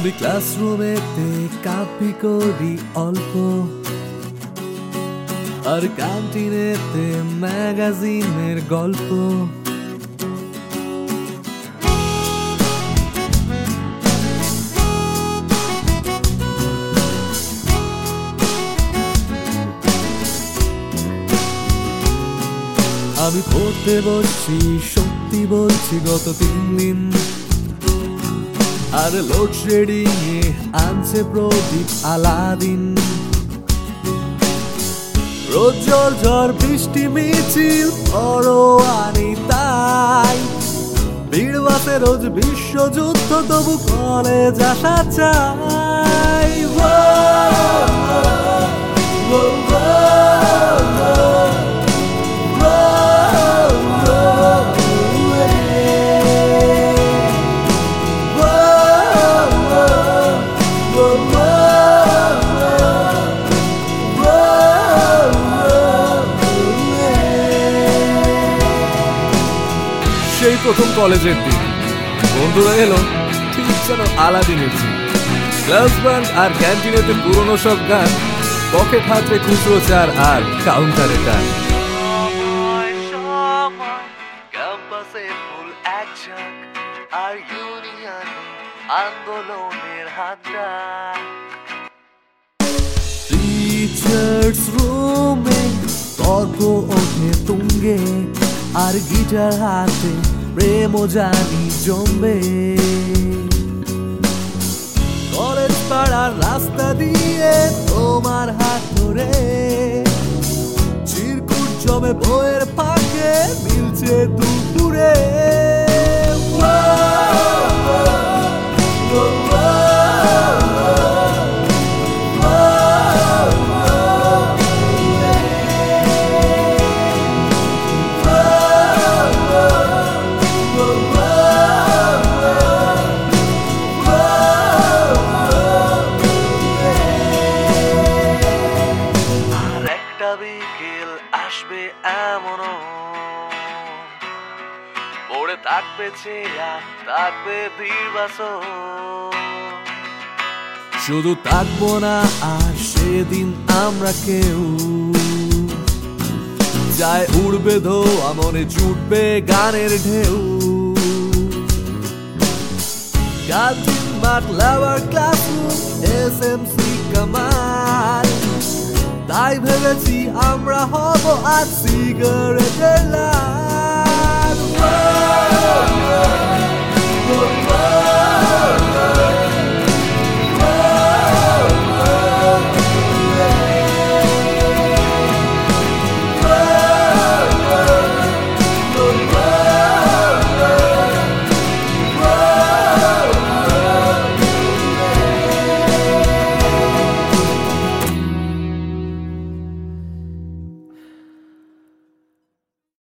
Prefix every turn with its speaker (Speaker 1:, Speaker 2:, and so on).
Speaker 1: আমি ক্লাসরুমেতে কাপি করি অল্প, আর ক্যান্টিনেতে ম্যাগাজিনের গল্প। আমি পড়তে বলছি, সত্যি বলছি গত 3 দিন, আর লোডশেডিং এ আনছে প্রদীপ আলাদিন। রোজ জল ঝড় বৃষ্টি মিছিল পরোয়ানি তাই, ভিড় বাসে রোজ বিশ্বযুদ্ধ, তবু কলেজ আসা চাই। সেই প্রথম কলেজের দিন বন্ধুরা এলো ঠিক যেন আলাদিনের দিন। ক্লাস বাঙ্ক আর ক্যান্টিনেতে পুরনো সব গান, পকেট হাতে খুচরো চার আর কাউন্টারে টান। ক্যাম্পাসে ফুল অ্যাকশন আর ইউনিয়ন আন্দোলনের হাতটা। টিচার্স রুমে তর্ক ওঠে তুঙ্গে, আর গিটার হাতে প্রেম জানি জমবে। কলেজ পাড়ার রাস্তা দিয়ে তোমার হাত ধরে, চিরকুট জমে বইয়ের ফাঁকে মিলছে দুপুরে। বিকেল আসবে এমনও, পড়ে থাকবে চেয়ার, থাকবে ভিড় বাসও, শুধু থাকবো না আর সেদিন আমরা কেউ। যায় উড়বে ধোয়া, মনে জুটবে গানের ঢেউ। ক্যান্টিন মাঠ, ল্যাবার ক্লাসরুম, এসএমসি কামাল, তাই ভেবেছি আমরা হব আজ সিগারেটের লাল।